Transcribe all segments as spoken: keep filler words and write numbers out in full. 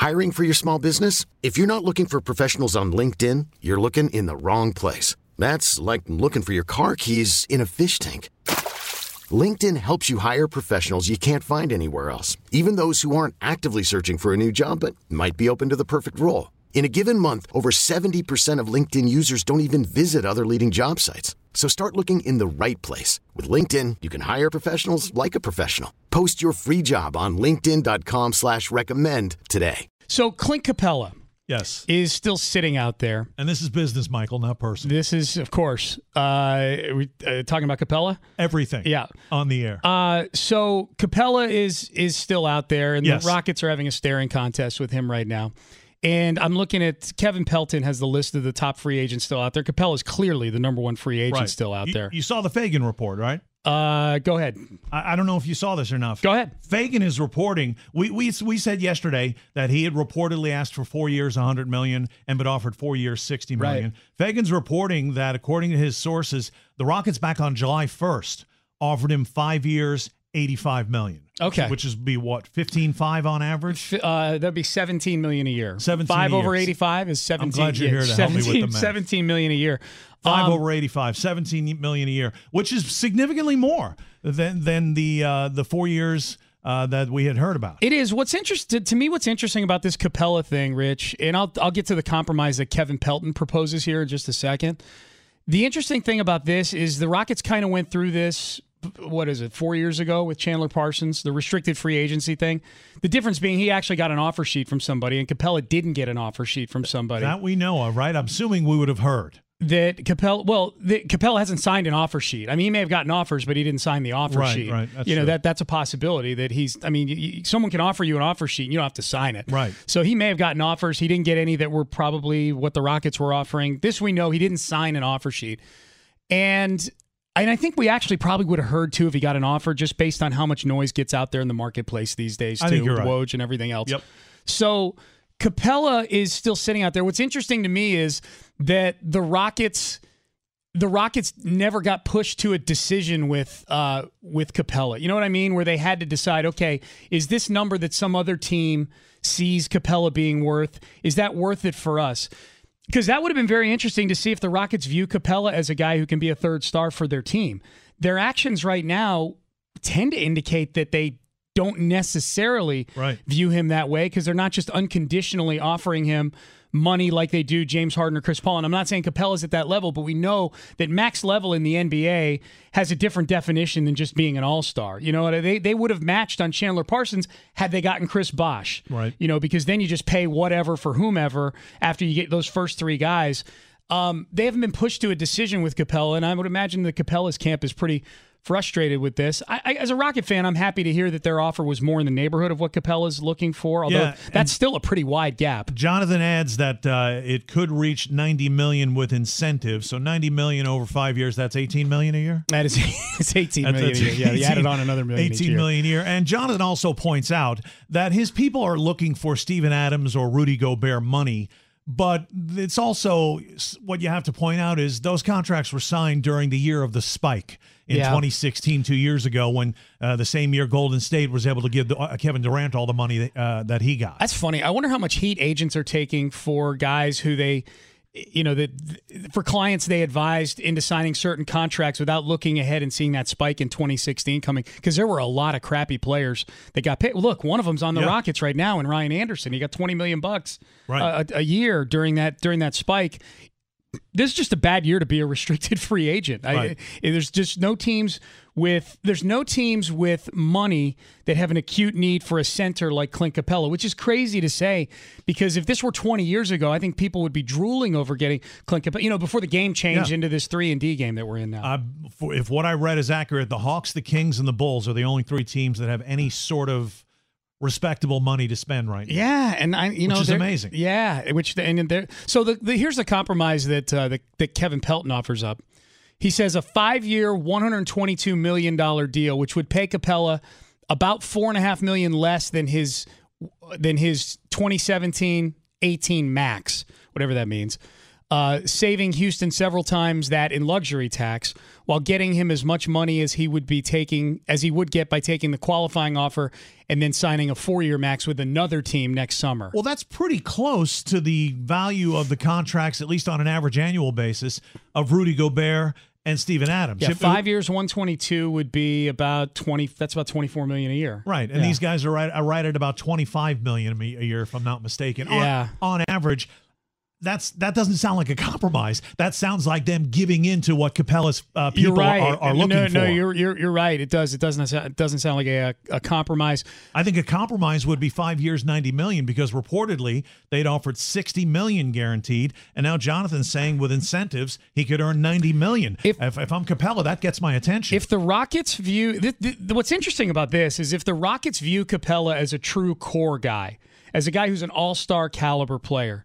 Hiring for your small business? If you're not looking for professionals on LinkedIn, you're looking in the wrong place. That's like looking for your car keys in a fish tank. LinkedIn helps you hire professionals you can't find anywhere else, even those who aren't actively searching for a new job but might be open to the perfect role. In a given month, over seventy percent of LinkedIn users don't even visit other leading job sites. So start looking in the right place. With LinkedIn, you can hire professionals like a professional. Post your free job on linkedin.com slash recommend today. So Clint Capella yes. is still sitting out there. And this is business, Michael, not personal. This is, of course, uh, are we uh, talking about Capella? Everything. Yeah. On the air. Uh, so Capella is is still out there, and yes. the Rockets are having a staring contest with him right now. And I'm looking at Kevin Pelton has the list of the top free agents still out there. Capella is clearly the number one free agent right. still out you, there. You saw the Fagan report, right? Uh, go ahead. I, I don't know if you saw this or not. Go ahead. Fagan is reporting. We we we said yesterday that he had reportedly asked for four years, one hundred million dollars, and been offered four years, sixty million dollars. Right. Fagan's reporting that, according to his sources, the Rockets back on July first offered him five years, eighty-five million dollars. Okay. Which is be what, fifteen five on average? Uh, that'd be seventeen million dollars a year. seventeen Five over years. eighty-five is seventeen. I'm glad you're here to help me with the math. seventeen million dollars a year. Five um, over eighty-five, seventeen million dollars a year, which is significantly more than than the uh, the four years uh, that we had heard about. It is. What's interesting to me, what's interesting about this Capella thing, Rich, and I'll I'll get to the compromise that Kevin Pelton proposes here in just a second. The interesting thing about this is the Rockets kind of went through this, what is it, four years ago with Chandler Parsons, the restricted free agency thing. The difference being he actually got an offer sheet from somebody, and Capella didn't get an offer sheet from somebody. That we know of, right? I'm assuming we would have heard. That Capella, well, the, Capella hasn't signed an offer sheet. I mean, he may have gotten offers, but he didn't sign the offer right, sheet. Right, that's you know, true. that that's a possibility that he's, I mean, you, someone can offer you an offer sheet and you don't have to sign it. Right. So he may have gotten offers. He didn't get any that were probably what the Rockets were offering. This we know, he didn't sign an offer sheet. And and I think we actually probably would have heard, too, if he got an offer, just based on how much noise gets out there in the marketplace these days, too, I think you're with right. Woj and everything else. Yep. So Capella is still sitting out there. What's interesting to me is that the Rockets... The Rockets never got pushed to a decision with uh, with Capella. You know what I mean? Where they had to decide, okay, is this number that some other team sees Capella being worth, is that worth it for us? Because that would have been very interesting to see if the Rockets view Capella as a guy who can be a third star for their team. Their actions right now tend to indicate that they don't necessarily right. view him that way, because they're not just unconditionally offering him money like they do James Harden or Chris Paul. And I'm not saying Capella's at that level, but we know that max level in the N B A has a different definition than just being an all-star. You know, they they would have matched on Chandler Parsons had they gotten Chris Bosh. Right. You know, because then you just pay whatever for whomever after you get those first three guys. Um, they haven't been pushed to a decision with Capella, and I would imagine the Capella's camp is pretty frustrated with this. I, I, as a Rocket fan, I'm happy to hear that their offer was more in the neighborhood of what Capella's looking for, although yeah, that's still a pretty wide gap. Jonathan adds that uh, it could reach ninety million dollars with incentives. So ninety million dollars over five years, that's eighteen million dollars a year? That is it's eighteen That's, million that's a year. Yeah, eighteen, you added on another million eighteen million a year. And Jonathan also points out that his people are looking for Steven Adams or Rudy Gobert money. But it's also what you have to point out is those contracts were signed during the year of the spike in yeah. twenty sixteen, two years ago, when uh, the same year Golden State was able to give the, uh, Kevin Durant all the money that, uh, that he got. That's funny. I wonder how much heat agents are taking for guys who they, you know, that for clients they advised into signing certain contracts without looking ahead and seeing that spike in twenty sixteen coming, because there were a lot of crappy players that got paid. Look, one of them's on the yeah. Rockets right now, and Ryan Anderson. He got twenty million bucks right. a, a year during that during that spike. This is just a bad year to be a restricted free agent. Right. I, there's just no teams with there's no teams with money that have an acute need for a center like Clint Capella, which is crazy to say, because if this were twenty years ago, I think people would be drooling over getting Clint Capella. You know, before the game changed yeah. into this three and D game that we're in now. Uh, for, if what I read is accurate, the Hawks, the Kings, and the Bulls are the only three teams that have any sort of respectable money to spend right now. Yeah, and I, you know, which is amazing. Yeah, which and there. So the, the here's the compromise that, uh, that that Kevin Pelton offers up. He says a five-year, one hundred twenty-two million dollars deal, which would pay Capella about four and a half million less than his than his twenty seventeen eighteen max, whatever that means. uh, saving Houston several times that in luxury tax, while getting him as much money as he would be taking, as he would get by taking the qualifying offer and then signing a four-year max with another team next summer. Well, that's pretty close to the value of the contracts, at least on an average annual basis, of Rudy Gobert and Steven Adams. Yeah, five years, one twenty-two would be about twenty. That's about twenty-four million a year. Right, and yeah. these guys are right, are right at about twenty-five million a year, if I'm not mistaken. Yeah. On, on average, that's that doesn't sound like a compromise. That sounds like them giving in to what Capella's uh, people you're right. are, are looking no, for. No, you're you're you're right. It does. It doesn't. It doesn't sound like a, a compromise. I think a compromise would be five years, ninety million, because reportedly they'd offered sixty million guaranteed, and now Jonathan's saying with incentives he could earn ninety million. If if, if I'm Capella, that gets my attention. If the Rockets view th- th- what's interesting about this is if the Rockets view Capella as a true core guy, as a guy who's an all-star caliber player,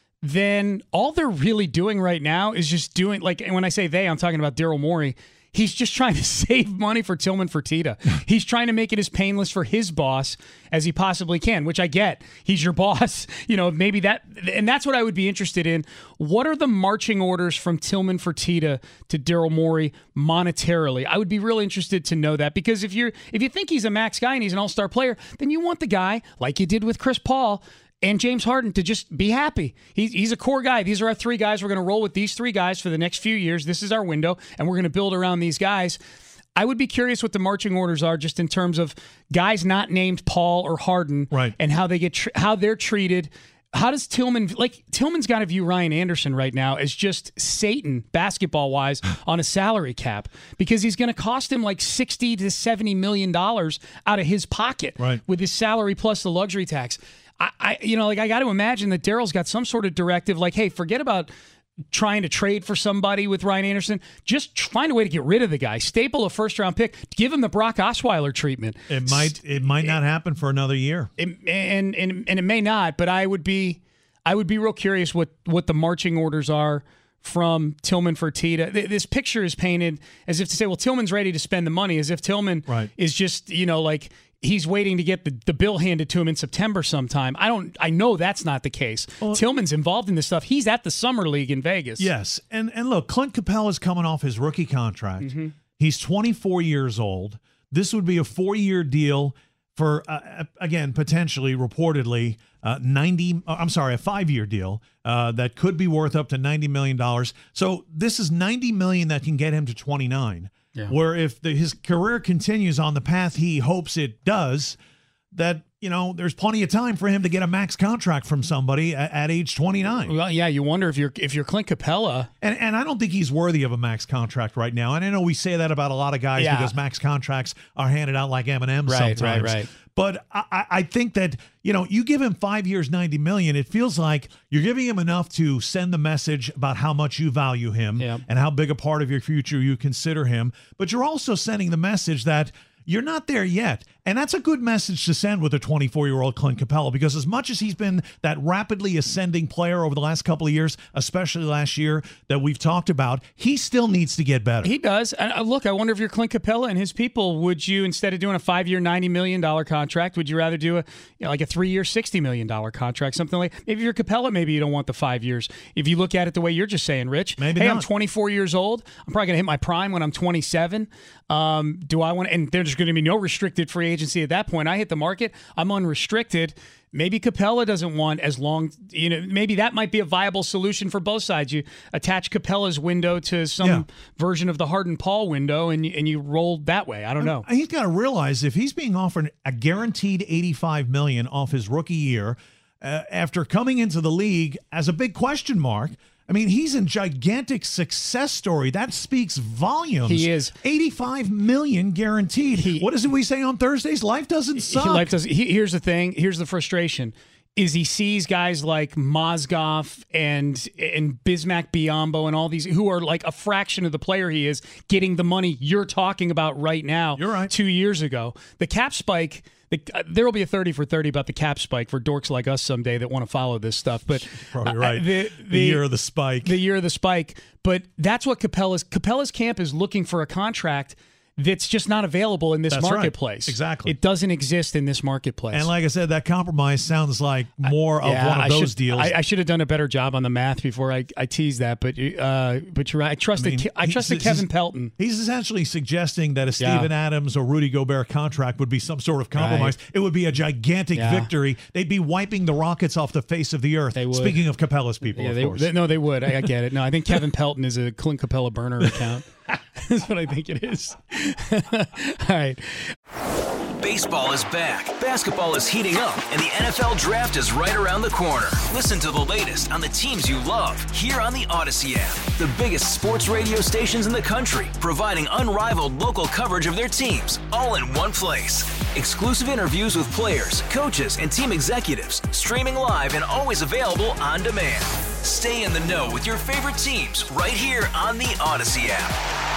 then all they're really doing right now is just doing, like, and when I say they, I'm talking about Daryl Morey. He's just trying to save money for Tillman Fertitta. He's trying to make it as painless for his boss as he possibly can, which I get. He's your boss. You know, maybe that, and that's what I would be interested in. What are the marching orders from Tillman Fertitta to Daryl Morey monetarily? I would be really interested to know that, because if you're if you think he's a max guy and he's an all-star player, then you want the guy, like you did with Chris Paul and James Harden, to just be happy. He's, he's a core guy. These are our three guys. We're going to roll with these three guys for the next few years. This is our window, and we're going to build around these guys. I would be curious what the marching orders are, just in terms of guys not named Paul or Harden, right, and how they get tr- how they're treated. How does Tillman, like, Tillman's got to view Ryan Anderson right now as just Satan, basketball-wise, on a salary cap, because he's going to cost him like sixty to seventy million dollars out of his pocket, right, with his salary plus the luxury tax. I, I you know, like, I got to imagine that Daryl's got some sort of directive, like, hey, forget about trying to trade for somebody with Ryan Anderson. Just find a way to get rid of the guy. Staple a first-round pick. Give him the Brock Osweiler treatment. It might it might not happen for another year, it, and and and it may not. But I would be I would be real curious what what the marching orders are from Tillman Fertitta. This picture is painted as if to say, well, Tillman's ready to spend the money, as if Tillman right. is just, you know, like, he's waiting to get the, the bill handed to him in September sometime. I don't. I know that's not the case. Well, Tillman's involved in this stuff. He's at the Summer League in Vegas. Yes, and and look, Clint Capella's coming off his rookie contract. Mm-hmm. He's twenty-four years old. This would be a four-year deal for, uh, again, potentially, reportedly, uh, ninety. I'm sorry, a five-year deal uh, that could be worth up to ninety million dollars. So this is ninety million dollars that can get him to twenty-nine. Yeah. Where if the, his career continues on the path he hopes it does, that, you know, there's plenty of time for him to get a max contract from somebody at, at age twenty-nine. Well, yeah, you wonder if you're if you're Clint Capella. And and I don't think he's worthy of a max contract right now. And I know we say that about a lot of guys yeah. because max contracts are handed out like M and M's right, sometimes. Right, right. But I, I think that, you know, you give him five years, ninety million dollars, it feels like you're giving him enough to send the message about how much you value him yep. and how big a part of your future you consider him. But you're also sending the message that you're not there yet. And that's a good message to send with a twenty-four-year-old Clint Capella, because as much as he's been that rapidly ascending player over the last couple of years, especially last year that we've talked about, he still needs to get better. He does. And uh, look, I wonder if you're Clint Capella and his people, would you, instead of doing a five-year, ninety million dollars contract, would you rather do a you know, like a three-year, sixty million dollars contract, something like maybe if you're Capella, maybe you don't want the five years. If you look at it the way you're just saying, Rich, maybe hey, not. I'm twenty-four years old. I'm probably going to hit my prime when I'm twenty-seven. Um, do I want? And there's going to be no restricted free agency at that point. I hit the market. I'm unrestricted. Maybe Capella doesn't want as long, you know, maybe that might be a viable solution for both sides. You attach Capella's window to some yeah. version of the Harden-Paul window, and, and you roll that way. I don't know. He's got to realize if he's being offered a guaranteed eighty-five million dollars off his rookie year uh, after coming into the league as a big question mark, I mean, he's a gigantic success story. That speaks volumes. He is. eighty-five million dollars guaranteed. He, what is it we say on Thursdays? Life doesn't suck. Life doesn't. He, here's the thing. Here's the frustration. Is he sees guys like Mozgov and and Bismack Biyombo and all these who are like a fraction of the player he is getting the money you're talking about right now. You're right. Two years ago, the cap spike. The, uh, there will be a thirty for thirty about the cap spike for dorks like us someday that want to follow this stuff. But probably right. Uh, the, the, the year of the spike. The year of the spike. But that's what Capella's Capella's camp is looking for, a contract that's just not available in this That's right. marketplace. Exactly. It doesn't exist in this marketplace. And like I said, that compromise sounds like more I, of yeah, one of I those should, deals. I, I should have done a better job on the math before I, I teased that, but uh, but you're right. I trusted I mean, I trusted he's- Kevin he's- Pelton. He's essentially suggesting that a Yeah. Steven Adams or Rudy Gobert contract would be some sort of compromise. Right. It would be a gigantic Yeah. victory. They'd be wiping the Rockets off the face of the earth. They would. Speaking of Capella's people, Yeah, of they, course. they- no, they would. I, I get it. No, I think Kevin Pelton is a Clint Capella burner account. That's what I think it is. All right. Baseball is back, basketball is heating up, and the N F L Draft is right around the corner. Listen to the latest on the teams you love here on the Odyssey app. The biggest sports radio stations in the country, providing unrivaled local coverage of their teams, all in one place. Exclusive interviews with players, coaches, and team executives, streaming live and always available on demand. Stay in the know with your favorite teams right here on the Odyssey app.